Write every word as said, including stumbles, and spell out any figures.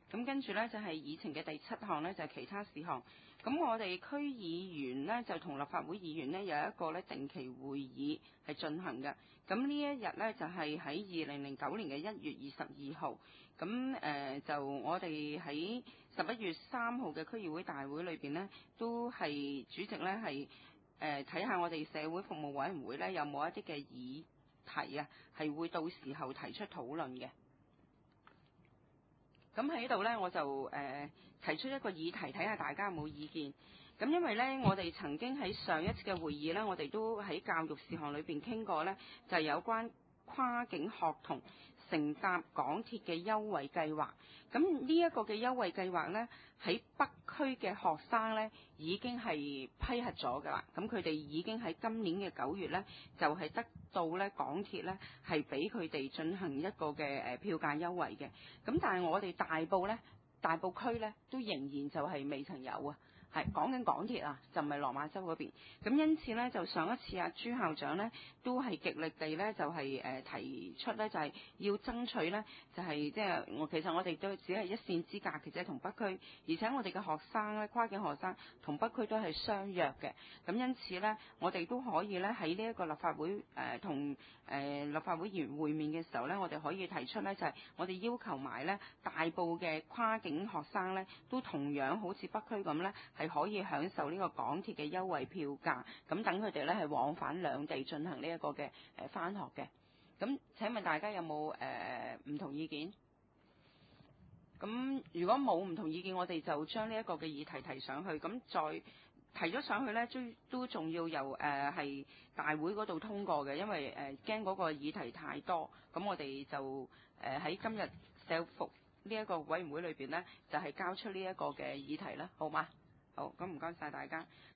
咁跟住呢，就係議程嘅第七項呢，就係其他事項。咁我哋區議員呢，就同立法會議員呢，有一個呢定期會議係進行嘅。咁呢一日呢，就係喺二零零九年嘅一月二十二號。咁誒、呃、就我哋喺十一月三號嘅區議會大會裏邊呢，都係主席呢，係誒睇下我哋社會服務委員會呢，有冇一啲嘅議題啊，係會到時候提出討論嘅。咁喺度呢，我就誒、呃、提出一個議題，睇下大家有冇意見。咁因為呢，我哋曾經喺上一次嘅會議呢，我哋都喺教育事項裏邊傾過呢，就係有關跨境學童乘搭港鐵嘅優惠計劃。咁呢一個嘅優惠計劃呢，喺北區嘅學生呢已經係批核咗㗎啦。咁佢哋已經喺今年嘅九月呢，就係、是、得到呢港鐵呢係俾佢哋進行一個嘅誒票價優惠嘅。咁但係我哋大埔呢，大埔區呢都仍然就係未曾有啊。係講緊港鐵啊，就唔係落馬洲嗰邊。咁因此呢，就上一次啊朱校長呢都係極力地呢，就係、是、誒、呃、提出呢，就係、是、要爭取呢，就係即係我其實我哋都只係一線之隔嘅啫，同北區。而且我哋嘅學生呢，跨境學生同北區都係相約嘅。咁因此呢，我哋都可以呢，喺呢一個立法會誒同誒立法會議員會面嘅時候呢，我哋可以提出呢，就係、是、我哋要求埋呢大埔嘅跨境學生呢，都同樣好似北區咁呢。係可以享受呢個港鐵嘅優惠票價，咁等佢哋咧係往返兩地進行呢一個嘅誒返學嘅。咁請問大家有冇誒唔同意見？咁如果冇唔同意見，我哋就將呢一個嘅議題提上去，咁再提咗上去呢，都都仲要由誒係、呃、大會嗰度通過嘅，因為誒驚嗰個議題太多，咁我哋就誒喺、呃、今日社服呢一個委員會裏邊呢，就係、是、交出呢一個嘅議題啦，好嗎？好，咁唔該晒大家。